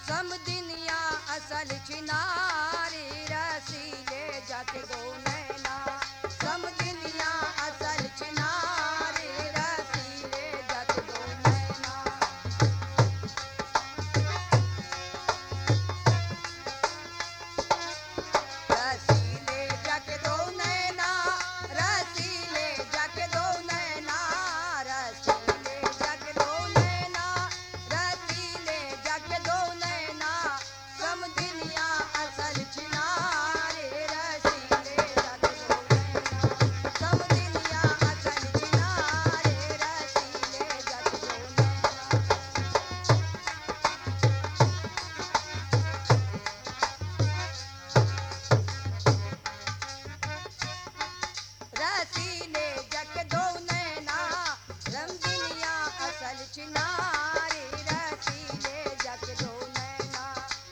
समदिनिया असल चिनारी रसीले जग दो नैना समदिनिया असल चिनारी रसीले जग दो नैना रसीले जग दो नैना रसीले जग दो नैना रसीले जग दो नैना रसीले जग दो नैना समदिनिया असल चिनारे रसीले जग दो नैना समदिनिया असल चिनारे रसीले जग दो नैना रसीले जग दो नैना समदिनिया असल चिनारे रसीले जग दो नैना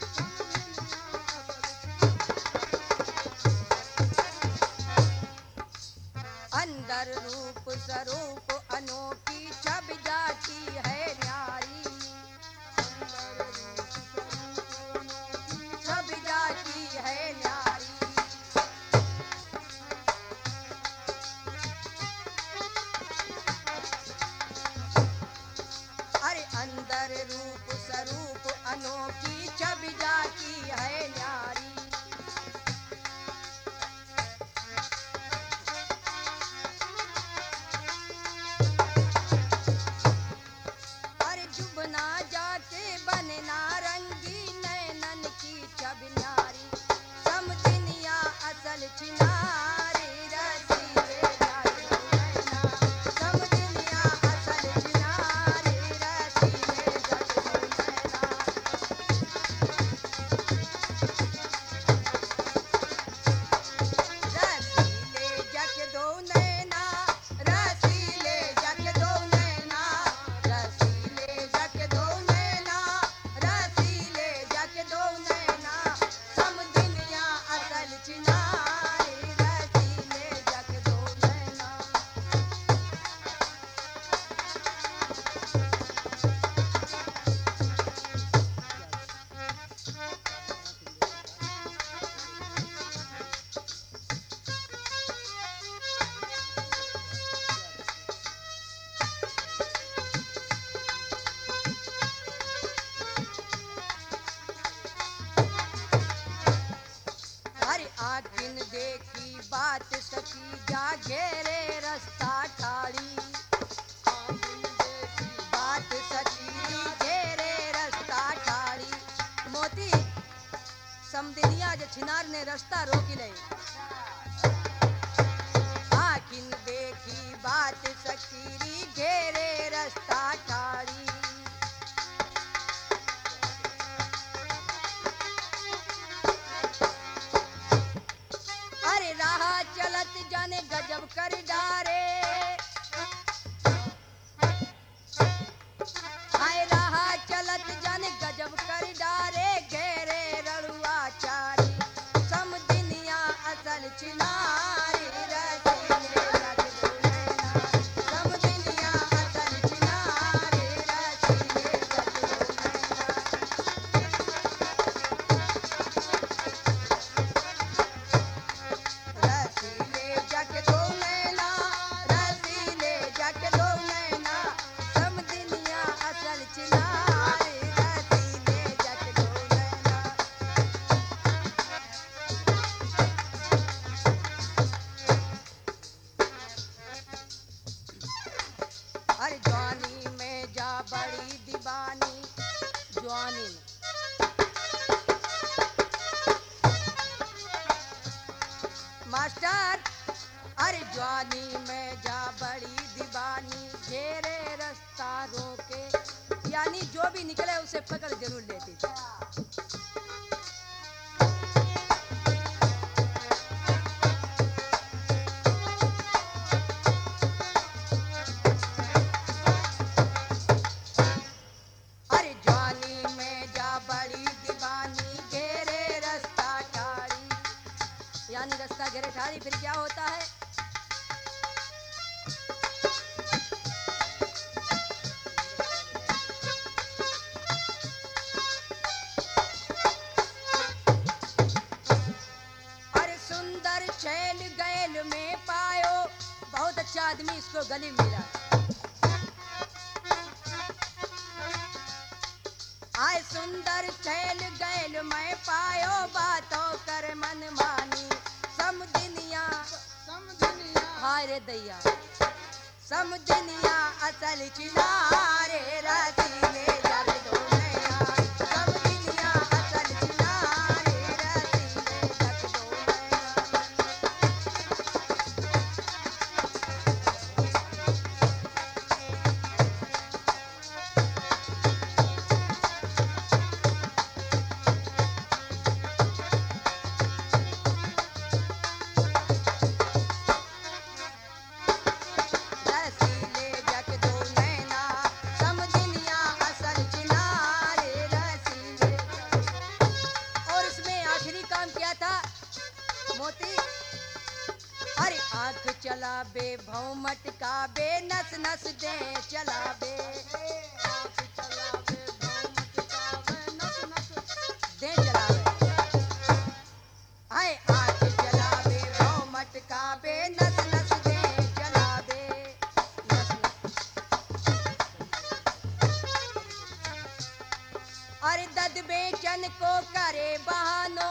अंदर रूप स्वरूप अनोखी छब जाती है न्यारी छब जाती है न्यारी अरे अंदर रूप स्वरूप अनोखी छब जाती है न्यारी अरे जुबना जाके बनना रंगी नैनन की छब न्यारी समदिनिया असल चिनारी रसीले जग दो नैना समदिनिया असल चिनारी रसीले जग दो नैना रसीले जग दो नैना रसीले जग दो नैना रसीले जग दो नैना रसीले जग दो नैना समदिनिया असल चिनारी रसीले जग दो नैना अरे आखिन देखी बात सची जा घेरे रास्ता ठाड़ी बात सची घेरे रास्ता ठाड़ी मोती समदिनिया जे छिनार ने रास्ता रोकी ले आखिन देखी बात सची घेरे रास्ता ठाड़ी अरे राह चलत जाने गजब कर डारे हाय राह चलत जाने गजब कर डारे घेरे रड़ुआ चारी समदिनिया असल चिनारी रसीले जग दो नैना समदिनिया असल चिनारी रसीले जग दो नैना रसीले जग दो नैना रसीले जग दो नैना समदिनिया असल चिनारी रसीले जग दो नैना अरे जवानी में जा बड़ी दीवानी जवानी में मास्टर अरे जवानी में जा बड़ी दीवानी घेरे रास्ता रोके यानी जो भी निकले उसे पकड़ जरूर लेती थी अरे जवानी में जा बड़ी दीवानी घेरे रास्ता ठाड़ी यानी रास्ता घेरे ठाड़ी फिर क्या होता है आदमी इसको गली मिला। आए सुंदर छैल गैल मैं पायो बातों कर मन मानी समझनिया हाय रे दैया समझनिया असल चिनारे रसीले जग दो नैना समझनिया असल चिनारे रसीले जग दो नैना। रसीले जग दो नैना समझनिया असल चिनारे रसीले और इसमें आखिरी काम किया था मोती। अरे आंख चला बे भौ मटका बे नस नस दे चला बे दे चला बे आए आंख चला बे भौ मटका बे नस नस दे चला बे नस नस। अरे दद बेचन को करे बहानो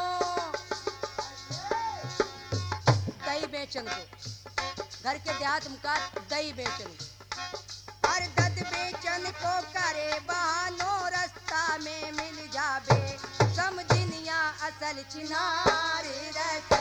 दही बेचन को घर के देहात मुका दही बेचन को और दद बेचन को करे बहानो रास्ता में मिल जाबे समझनिया असल चिनारे रसीले